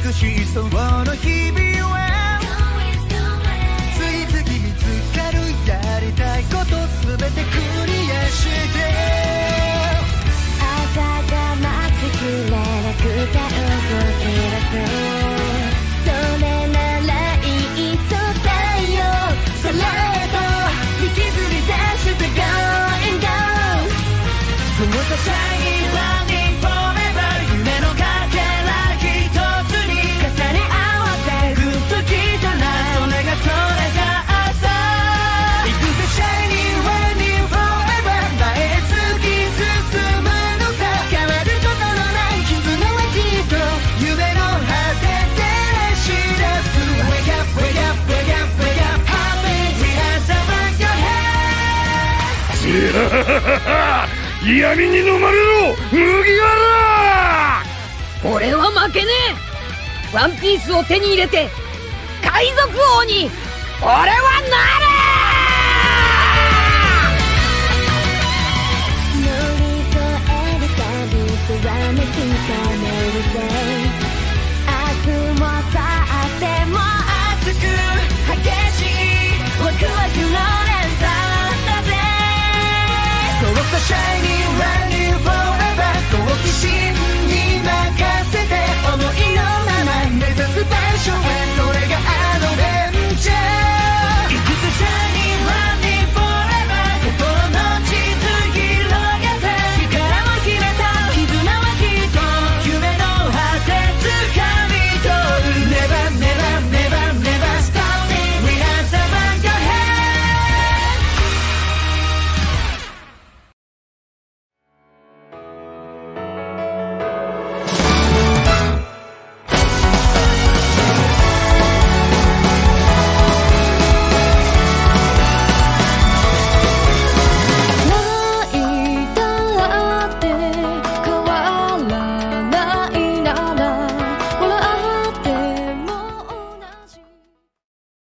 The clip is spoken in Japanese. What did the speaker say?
美しいその日々は次々見つかるやりたいことすべてクリアして朝が待ちきれなくて動き出すそれならいいとだよさらへと引きずり出して Going down そのさシャイニーランディングフォーエバー夢のかけら一つに重ね合わせぐっときたなそれが朝行くぜシャイニーランディングフォーエバー前へ突き進むのさ変わることのない絆はきっと夢の果て照らし出す Wake up, wake up, wake up, wake up Happy as above your head 闇に飲まれろ麦わら。 俺は負けねえ。ワンピースを手に入れて海賊王に俺はなる。 乗り越えるたびとわめきかめるぜ明日も去っても熱く激しいワクワクの連鎖だぜこのさシャイニーランディングフォーエバー好奇心